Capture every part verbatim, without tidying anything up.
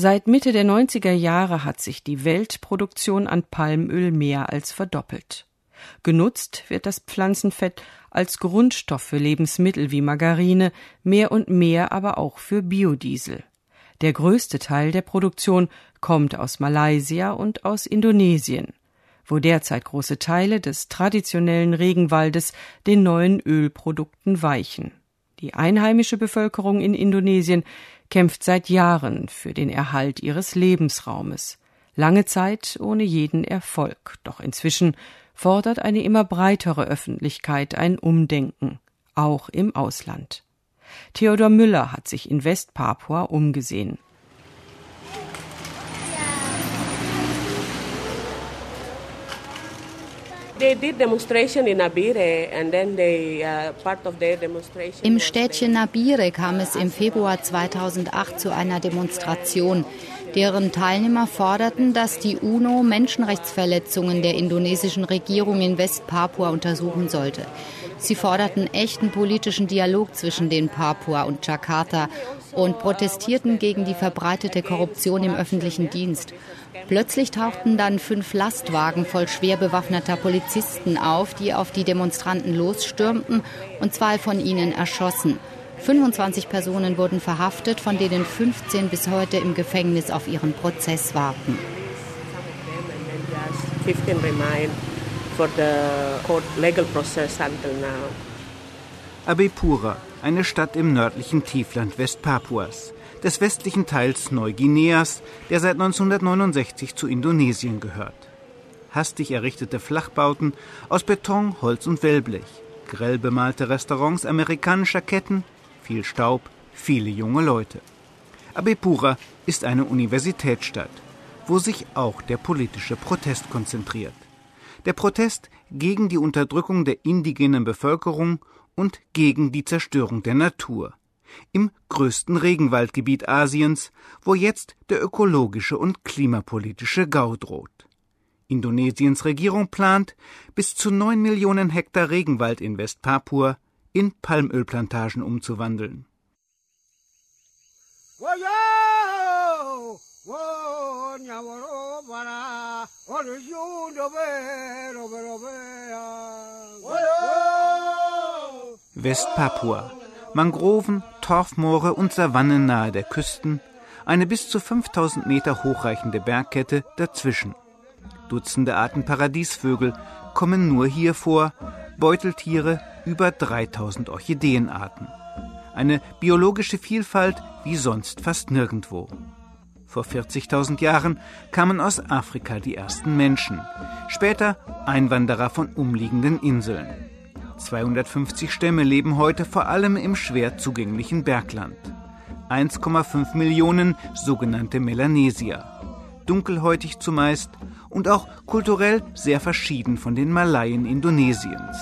Seit Mitte der neunziger Jahre hat sich die Weltproduktion an Palmöl mehr als verdoppelt. Genutzt wird das Pflanzenfett als Grundstoff für Lebensmittel wie Margarine, mehr und mehr aber auch für Biodiesel. Der größte Teil der Produktion kommt aus Malaysia und aus Indonesien, wo derzeit große Teile des traditionellen Regenwaldes den neuen Ölprodukten weichen. Die einheimische Bevölkerung in Indonesien kämpft seit Jahren für den Erhalt ihres Lebensraumes. Lange Zeit ohne jeden Erfolg. Doch inzwischen fordert eine immer breitere Öffentlichkeit ein Umdenken, auch im Ausland. Theodor Müller hat sich in Westpapua umgesehen. Im Städtchen Nabire kam es im Februar zweitausendacht zu einer Demonstration. Deren Teilnehmer forderten, dass die UNO Menschenrechtsverletzungen der indonesischen Regierung in Westpapua untersuchen sollte. Sie forderten echten politischen Dialog zwischen den Papua und Jakarta und protestierten gegen die verbreitete Korruption im öffentlichen Dienst. Plötzlich tauchten dann fünf Lastwagen voll schwer bewaffneter Polizisten auf, die auf die Demonstranten losstürmten und zwei von ihnen erschossen. fünfundzwanzig Personen wurden verhaftet, von denen fünfzehn bis heute im Gefängnis auf ihren Prozess warten. Abepura, eine Stadt im nördlichen Tiefland Westpapuas, des westlichen Teils Neuguineas, der seit neunzehnhundertneunundsechzig zu Indonesien gehört. Hastig errichtete Flachbauten aus Beton, Holz und Wellblech, grell bemalte Restaurants amerikanischer Ketten, viel Staub, viele junge Leute. Abepura ist eine Universitätsstadt, wo sich auch der politische Protest konzentriert. Der Protest gegen die Unterdrückung der indigenen Bevölkerung und gegen die Zerstörung der Natur. Im größten Regenwaldgebiet Asiens, wo jetzt der ökologische und klimapolitische Gau droht. Indonesiens Regierung plant, bis zu neun Millionen Hektar Regenwald in Westpapua in Palmölplantagen umzuwandeln. Westpapua. Mangroven, Torfmoore und Savannen nahe der Küsten, eine bis zu fünftausend Meter hochreichende Bergkette dazwischen. Dutzende Arten Paradiesvögel kommen nur hier vor, Beuteltiere, über dreitausend Orchideenarten. Eine biologische Vielfalt wie sonst fast nirgendwo. Vor vierzigtausend Jahren kamen aus Afrika die ersten Menschen, später Einwanderer von umliegenden Inseln. zweihundertfünfzig Stämme leben heute vor allem im schwer zugänglichen Bergland. eins Komma fünf Millionen sogenannte Melanesier. Dunkelhäutig zumeist und auch kulturell sehr verschieden von den Malaien Indonesiens.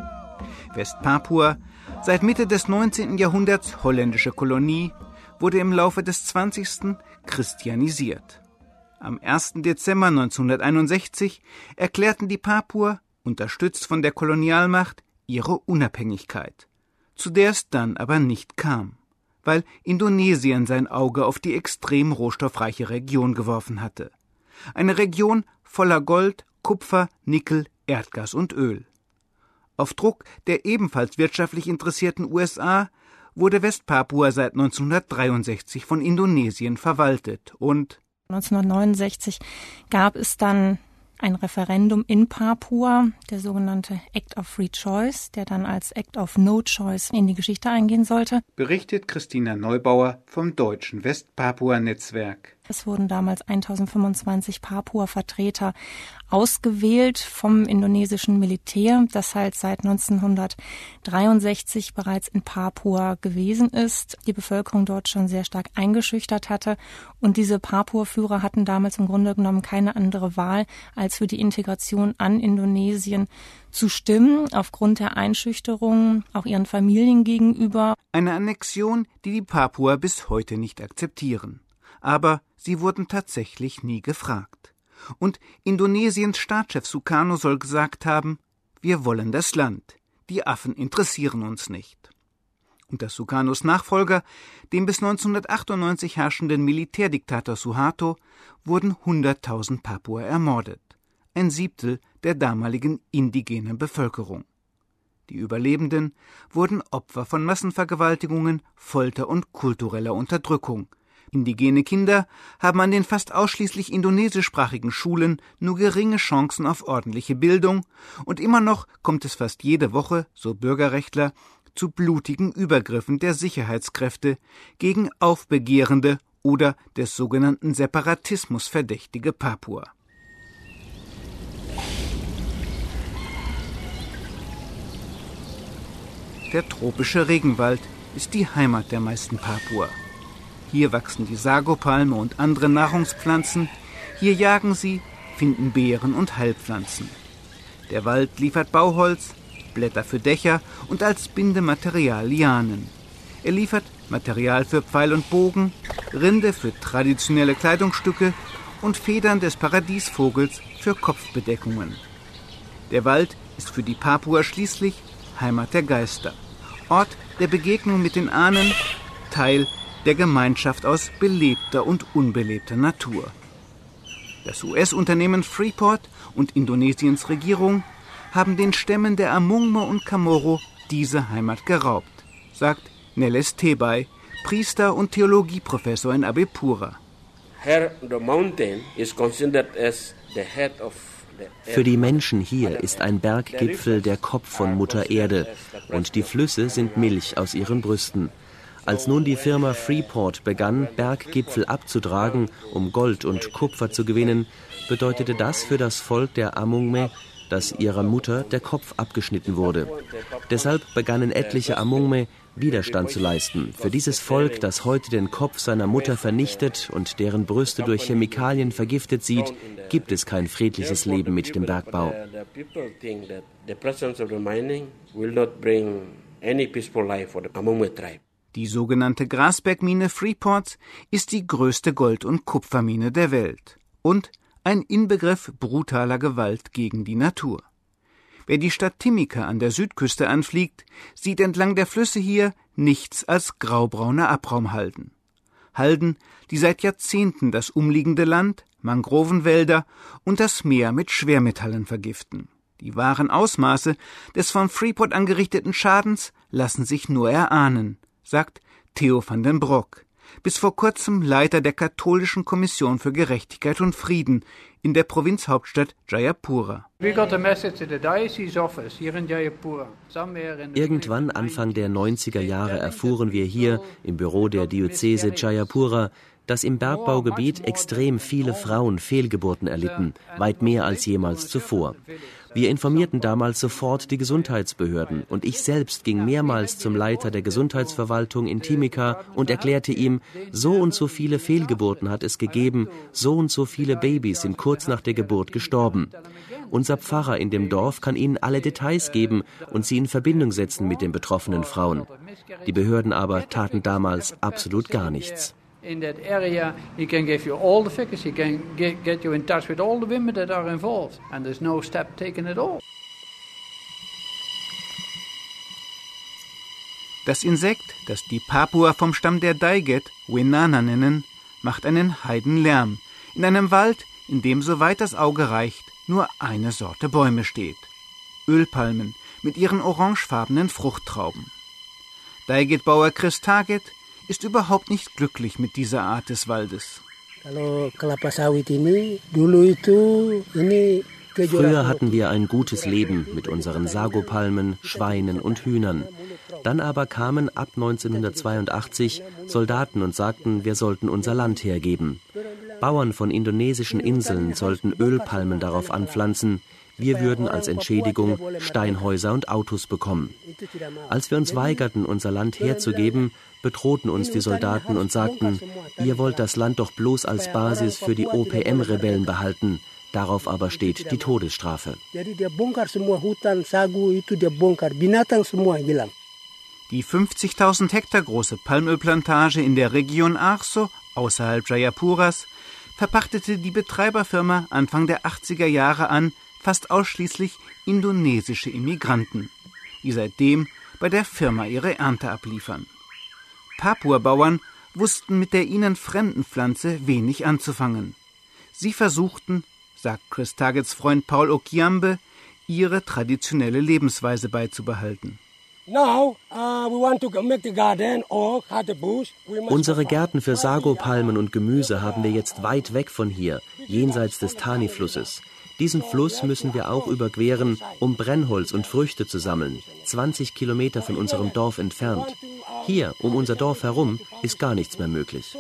Westpapua, seit Mitte des neunzehnten Jahrhunderts holländische Kolonie, wurde im Laufe des zwanzigsten christianisiert. Am ersten Dezember neunzehnhunderteinundsechzig erklärten die Papua, unterstützt von der Kolonialmacht, ihre Unabhängigkeit, zu der es dann aber nicht kam, weil Indonesien sein Auge auf die extrem rohstoffreiche Region geworfen hatte. Eine Region voller Gold, Kupfer, Nickel, Erdgas und Öl. Auf Druck der ebenfalls wirtschaftlich interessierten U S A wurde Westpapua seit neunzehnhundertdreiundsechzig von Indonesien verwaltet und neunzehnhundertneunundsechzig gab es dann ein Referendum in Papua, der sogenannte Act of Free Choice, der dann als Act of No Choice in die Geschichte eingehen sollte. Berichtet Christina Neubauer vom deutschen Westpapua-Netzwerk. Es wurden damals eintausendfünfundzwanzig Papua-Vertreter ausgewählt vom indonesischen Militär, das halt seit neunzehnhundertdreiundsechzig bereits in Papua gewesen ist, die Bevölkerung dort schon sehr stark eingeschüchtert hatte. Und diese Papua-Führer hatten damals im Grunde genommen keine andere Wahl, als für die Integration an Indonesien zu stimmen, aufgrund der Einschüchterung auch ihren Familien gegenüber. Eine Annexion, die die Papua bis heute nicht akzeptieren. Aber sie wurden tatsächlich nie gefragt. Und Indonesiens Staatschef Sukarno soll gesagt haben, wir wollen das Land, die Affen interessieren uns nicht. Unter Sukarnos Nachfolger, dem bis neunzehnhundertachtundneunzig herrschenden Militärdiktator Suharto, wurden hunderttausend Papuer ermordet, ein Siebtel der damaligen indigenen Bevölkerung. Die Überlebenden wurden Opfer von Massenvergewaltigungen, Folter und kultureller Unterdrückung. Indigene Kinder haben an den fast ausschließlich indonesischsprachigen Schulen nur geringe Chancen auf ordentliche Bildung, und immer noch kommt es fast jede Woche, so Bürgerrechtler, zu blutigen Übergriffen der Sicherheitskräfte gegen aufbegehrende oder des sogenannten Separatismus verdächtige Papuer. Der tropische Regenwald ist die Heimat der meisten Papuer. Hier wachsen die Sagopalme und andere Nahrungspflanzen, hier jagen sie, finden Beeren und Heilpflanzen. Der Wald liefert Bauholz, Blätter für Dächer und als Bindematerial Lianen. Er liefert Material für Pfeil und Bogen, Rinde für traditionelle Kleidungsstücke und Federn des Paradiesvogels für Kopfbedeckungen. Der Wald ist für die Papuer schließlich Heimat der Geister, Ort der Begegnung mit den Ahnen, Teil der Gemeinschaft aus belebter und unbelebter Natur. Das U S-Unternehmen Freeport und Indonesiens Regierung haben den Stämmen der Amungme und Chamorro diese Heimat geraubt, sagt Neles Tebay, Priester und Theologieprofessor in Abepura. Für die Menschen hier ist ein Berggipfel der Kopf von Mutter Erde und die Flüsse sind Milch aus ihren Brüsten. Als nun die Firma Freeport begann, Berggipfel abzutragen, um Gold und Kupfer zu gewinnen, bedeutete das für das Volk der Amungme, dass ihrer Mutter der Kopf abgeschnitten wurde. Deshalb begannen etliche Amungme, Widerstand zu leisten. Für dieses Volk, das heute den Kopf seiner Mutter vernichtet und deren Brüste durch Chemikalien vergiftet sieht, gibt es kein friedliches Leben mit dem Bergbau. Die sogenannte Grasbergmine Freeports ist die größte Gold- und Kupfermine der Welt und ein Inbegriff brutaler Gewalt gegen die Natur. Wer die Stadt Timika an der Südküste anfliegt, sieht entlang der Flüsse hier nichts als graubraune Abraumhalden. Halden, die seit Jahrzehnten das umliegende Land, Mangrovenwälder und das Meer mit Schwermetallen vergiften. Die wahren Ausmaße des von Freeport angerichteten Schadens lassen sich nur erahnen, sagt Theo van den Broek, bis vor kurzem Leiter der Katholischen Kommission für Gerechtigkeit und Frieden in der Provinzhauptstadt Jayapura. Irgendwann Anfang der neunziger Jahre erfuhren wir hier im Büro der Diözese Jayapura, dass im Bergbaugebiet extrem viele Frauen Fehlgeburten erlitten, weit mehr als jemals zuvor. Wir informierten damals sofort die Gesundheitsbehörden und ich selbst ging mehrmals zum Leiter der Gesundheitsverwaltung in Timika und erklärte ihm, so und so viele Fehlgeburten hat es gegeben, so und so viele Babys sind kurz nach der Geburt gestorben. Unser Pfarrer in dem Dorf kann Ihnen alle Details geben und Sie in Verbindung setzen mit den betroffenen Frauen. Die Behörden aber taten damals absolut gar nichts. In that area, he can give you all the figures, he can get, get you in touch with all the women that are involved, and there's no step taken at all. Das Insekt, das die Papua vom Stamm der Daiget Wenana nennen, macht einen Heidenlärm in einem Wald, in dem, soweit das Auge reicht, nur eine Sorte Bäume steht. Ölpalmen mit ihren orangefarbenen Fruchttrauben. Daiget-Bauer Chris Target ist überhaupt nicht glücklich mit dieser Art des Waldes. Früher hatten wir ein gutes Leben mit unseren Sagopalmen, Schweinen und Hühnern. Dann aber kamen ab neunzehnhundertzweiundachtzig Soldaten und sagten, wir sollten unser Land hergeben. Bauern von indonesischen Inseln sollten Ölpalmen darauf anpflanzen. Wir würden als Entschädigung Steinhäuser und Autos bekommen. Als wir uns weigerten, unser Land herzugeben, bedrohten uns die Soldaten und sagten, ihr wollt das Land doch bloß als Basis für die O P M-Rebellen behalten. Darauf aber steht die Todesstrafe. Die fünfzigtausend Hektar große Palmölplantage in der Region Arso, außerhalb Jayapuras, verpachtete die Betreiberfirma Anfang der achtziger Jahre an fast ausschließlich indonesische Immigranten, die seitdem bei der Firma ihre Ernte abliefern. Papua-Bauern wussten mit der ihnen fremden Pflanze wenig anzufangen. Sie versuchten, sagt Chris Targetts Freund Paul Okiambe, ihre traditionelle Lebensweise beizubehalten. Unsere Gärten für Sago-Palmen und Gemüse haben wir jetzt weit weg von hier, jenseits des Tani-Flusses. Diesen Fluss müssen wir auch überqueren, um Brennholz und Früchte zu sammeln, zwanzig Kilometer von unserem Dorf entfernt. Hier, um unser Dorf herum, ist gar nichts mehr möglich.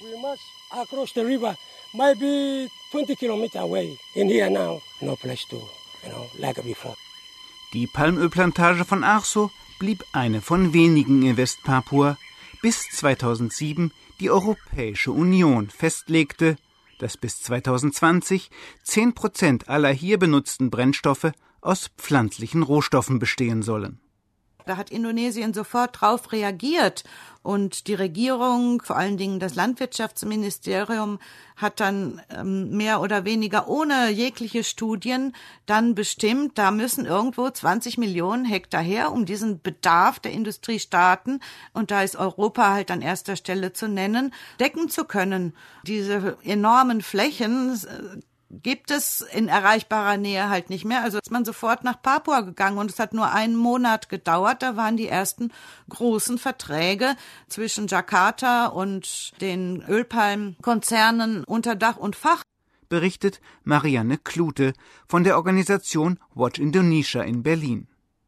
Die Palmölplantage von Arso blieb eine von wenigen in Westpapua, bis zweitausendsieben die Europäische Union festlegte, dass bis zweitausendzwanzig zehn Prozent aller hier benutzten Brennstoffe aus pflanzlichen Rohstoffen bestehen sollen. Da hat Indonesien sofort drauf reagiert und die Regierung, vor allen Dingen das Landwirtschaftsministerium, hat dann ähm, mehr oder weniger ohne jegliche Studien dann bestimmt, da müssen irgendwo zwanzig Millionen Hektar her, um diesen Bedarf der Industriestaaten, und da ist Europa halt an erster Stelle zu nennen, decken zu können. Diese enormen Flächen äh, gibt es in erreichbarer Nähe halt nicht mehr. Also ist man sofort nach Papua gegangen und es hat nur einen Monat gedauert. Da waren die ersten großen Verträge zwischen Jakarta und den Ölpalmkonzernen unter Dach und Fach. Berichtet Marianne Klute von der Organisation Watch Indonesia in Berlin.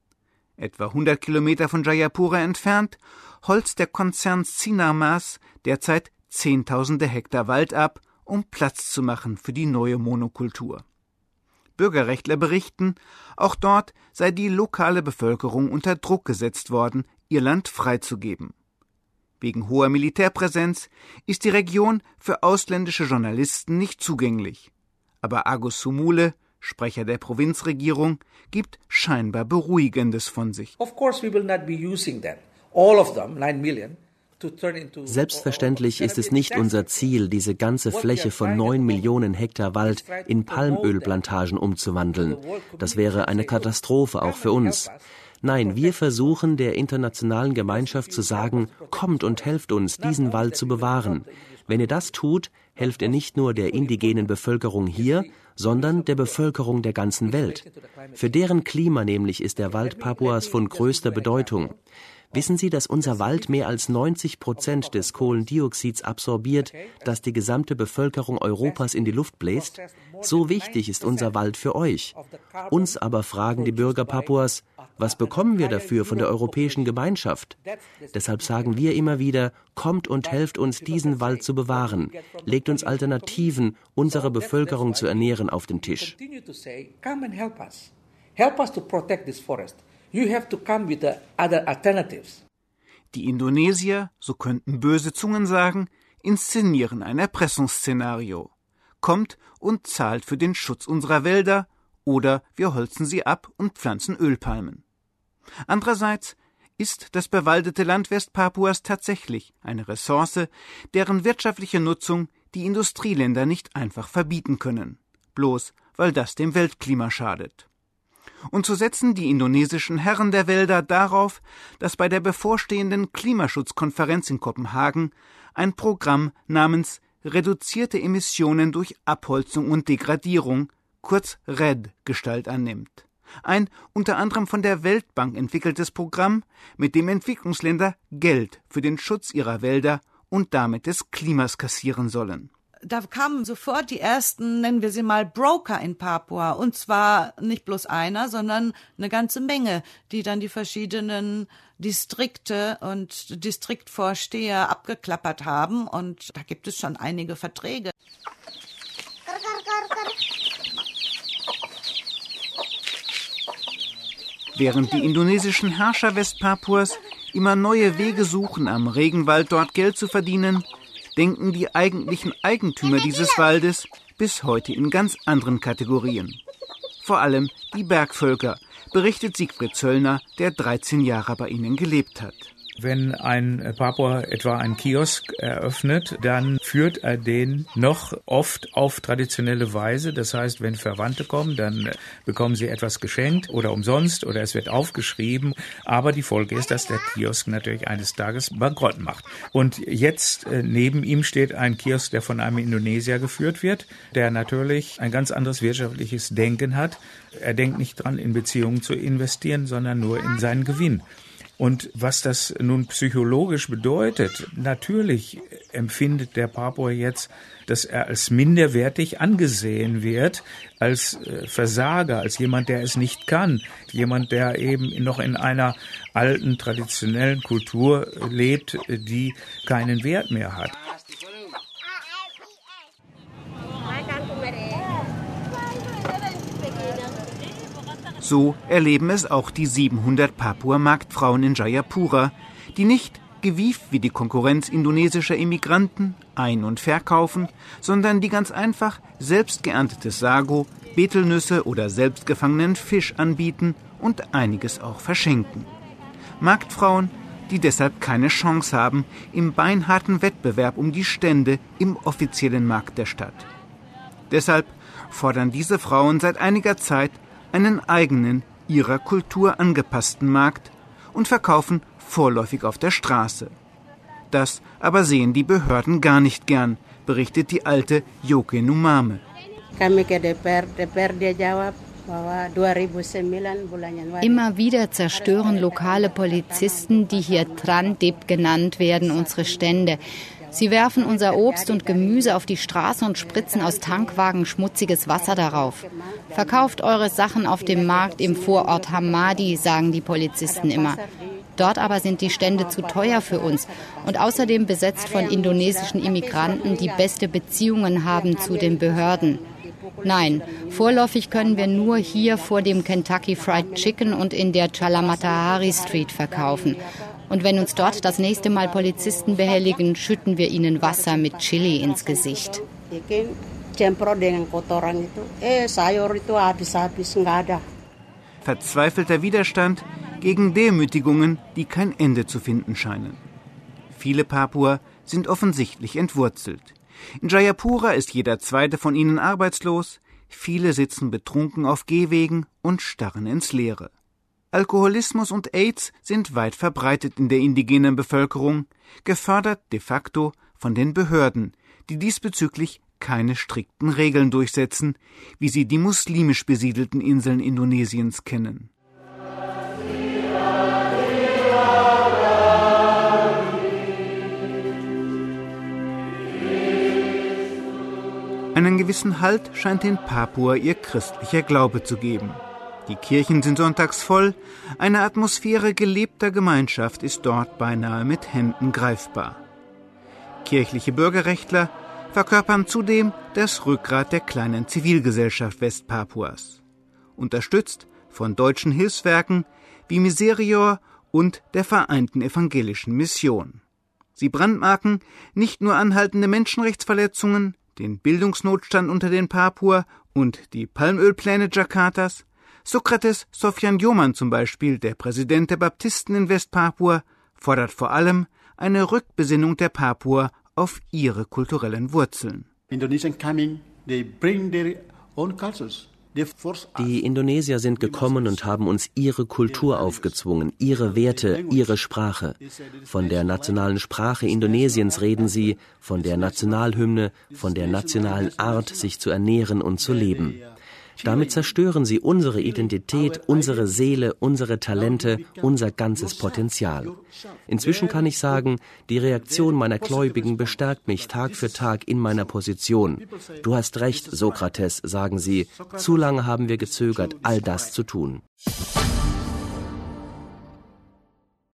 Etwa hundert Kilometer von Jayapura entfernt holzt der Konzern Sinarmas derzeit zehntausende Hektar Wald ab, um Platz zu machen für die neue Monokultur. Bürgerrechtler berichten, auch dort sei die lokale Bevölkerung unter Druck gesetzt worden, ihr Land freizugeben. Wegen hoher Militärpräsenz ist die Region für ausländische Journalisten nicht zugänglich. Aber Agus Sumule, Sprecher der Provinzregierung, gibt scheinbar Beruhigendes von sich. Of course we will not be using them, all of them, nine million. Selbstverständlich ist es nicht unser Ziel, diese ganze Fläche von neun Millionen Hektar Wald in Palmölplantagen umzuwandeln. Das wäre eine Katastrophe auch für uns. Nein, wir versuchen der internationalen Gemeinschaft zu sagen, kommt und helft uns, diesen Wald zu bewahren. Wenn ihr das tut, helft ihr nicht nur der indigenen Bevölkerung hier, sondern der Bevölkerung der ganzen Welt. Für deren Klima nämlich ist der Wald Papuas von größter Bedeutung. Wissen Sie, dass unser Wald mehr als neunzig Prozent des Kohlendioxids absorbiert, das die gesamte Bevölkerung Europas in die Luft bläst? So wichtig ist unser Wald für euch. Uns aber fragen die Bürger Papuas, was bekommen wir dafür von der europäischen Gemeinschaft? Deshalb sagen wir immer wieder, kommt und helft uns, diesen Wald zu bewahren. Legt uns Alternativen, unsere Bevölkerung zu ernähren, auf den Tisch. Help us to protect this forest. You have to come with the other alternatives. Die Indonesier, so könnten böse Zungen sagen, inszenieren ein Erpressungsszenario. Kommt und zahlt für den Schutz unserer Wälder oder wir holzen sie ab und pflanzen Ölpalmen. Andererseits ist das bewaldete Land Westpapuas tatsächlich eine Ressource, deren wirtschaftliche Nutzung die Industrieländer nicht einfach verbieten können, bloß weil das dem Weltklima schadet. Und so setzen die indonesischen Herren der Wälder darauf, dass bei der bevorstehenden Klimaschutzkonferenz in Kopenhagen ein Programm namens Reduzierte Emissionen durch Abholzung und Degradierung, kurz R E D, Gestalt annimmt. Ein unter anderem von der Weltbank entwickeltes Programm, mit dem Entwicklungsländer Geld für den Schutz ihrer Wälder und damit des Klimas kassieren sollen. Da kamen sofort die ersten, nennen wir sie mal, Broker in Papua. Und zwar nicht bloß einer, sondern eine ganze Menge, die dann die verschiedenen Distrikte und Distriktvorsteher abgeklappert haben. Und da gibt es schon einige Verträge. Während die indonesischen Herrscher Westpapuas immer neue Wege suchen, am Regenwald dort Geld zu verdienen, denken die eigentlichen Eigentümer dieses Waldes bis heute in ganz anderen Kategorien. Vor allem die Bergvölker, berichtet Siegfried Zöllner, der dreizehn Jahre bei ihnen gelebt hat. Wenn ein Papua etwa einen Kiosk eröffnet, dann führt er den noch oft auf traditionelle Weise. Das heißt, wenn Verwandte kommen, dann bekommen sie etwas geschenkt oder umsonst oder es wird aufgeschrieben. Aber die Folge ist, dass der Kiosk natürlich eines Tages bankrott macht. Und jetzt äh, neben ihm steht ein Kiosk, der von einem Indonesier geführt wird, der natürlich ein ganz anderes wirtschaftliches Denken hat. Er denkt nicht dran, in Beziehungen zu investieren, sondern nur in seinen Gewinn. Und was das nun psychologisch bedeutet, natürlich empfindet der Papua jetzt, dass er als minderwertig angesehen wird, als Versager, als jemand, der es nicht kann, jemand, der eben noch in einer alten, traditionellen Kultur lebt, die keinen Wert mehr hat. So erleben es auch die siebenhundert Papua-Marktfrauen in Jayapura, die nicht, gewieft wie die Konkurrenz indonesischer Immigranten, ein- und verkaufen, sondern die ganz einfach selbst geerntetes Sago, Betelnüsse oder selbstgefangenen Fisch anbieten und einiges auch verschenken. Marktfrauen, die deshalb keine Chance haben im beinharten Wettbewerb um die Stände im offiziellen Markt der Stadt. Deshalb fordern diese Frauen seit einiger Zeit einen eigenen, ihrer Kultur angepassten Markt und verkaufen vorläufig auf der Straße. Das aber sehen die Behörden gar nicht gern, berichtet die alte Yoke Numame. Immer wieder zerstören lokale Polizisten, die hier Trandip genannt werden, unsere Stände. Sie werfen unser Obst und Gemüse auf die Straße und spritzen aus Tankwagen schmutziges Wasser darauf. Verkauft eure Sachen auf dem Markt im Vorort Hamadi, sagen die Polizisten immer. Dort aber sind die Stände zu teuer für uns und außerdem besetzt von indonesischen Immigranten, die beste Beziehungen haben zu den Behörden. Nein, vorläufig können wir nur hier vor dem Kentucky Fried Chicken und in der Chalamatahari Street verkaufen. Und wenn uns dort das nächste Mal Polizisten behelligen, schütten wir ihnen Wasser mit Chili ins Gesicht. Verzweifelter Widerstand gegen Demütigungen, die kein Ende zu finden scheinen. Viele Papua sind offensichtlich entwurzelt. In Jayapura ist jeder zweite von ihnen arbeitslos, viele sitzen betrunken auf Gehwegen und starren ins Leere. Alkoholismus und AIDS sind weit verbreitet in der indigenen Bevölkerung, gefördert de facto von den Behörden, die diesbezüglich keine strikten Regeln durchsetzen, wie sie die muslimisch besiedelten Inseln Indonesiens kennen. Einen gewissen Halt scheint den Papua ihr christlicher Glaube zu geben. Die Kirchen sind sonntags voll, eine Atmosphäre gelebter Gemeinschaft ist dort beinahe mit Händen greifbar. Kirchliche Bürgerrechtler verkörpern zudem das Rückgrat der kleinen Zivilgesellschaft Westpapuas, unterstützt von deutschen Hilfswerken wie Miserior und der Vereinten Evangelischen Mission. Sie brandmarken nicht nur anhaltende Menschenrechtsverletzungen, den Bildungsnotstand unter den Papua und die Palmölpläne Jakartas. Sokrates Sofyan-Joman zum Beispiel, der Präsident der Baptisten in Westpapua, fordert vor allem eine Rückbesinnung der Papua auf ihre kulturellen Wurzeln. Die Indonesier sind gekommen und haben uns ihre Kultur aufgezwungen, ihre Werte, ihre Sprache. Von der nationalen Sprache Indonesiens reden sie, von der Nationalhymne, von der nationalen Art, sich zu ernähren und zu leben. Damit zerstören sie unsere Identität, unsere Seele, unsere Talente, unser ganzes Potenzial. Inzwischen kann ich sagen, die Reaktion meiner Gläubigen bestärkt mich Tag für Tag in meiner Position. Du hast recht, Sokrates, sagen sie, zu lange haben wir gezögert, all das zu tun.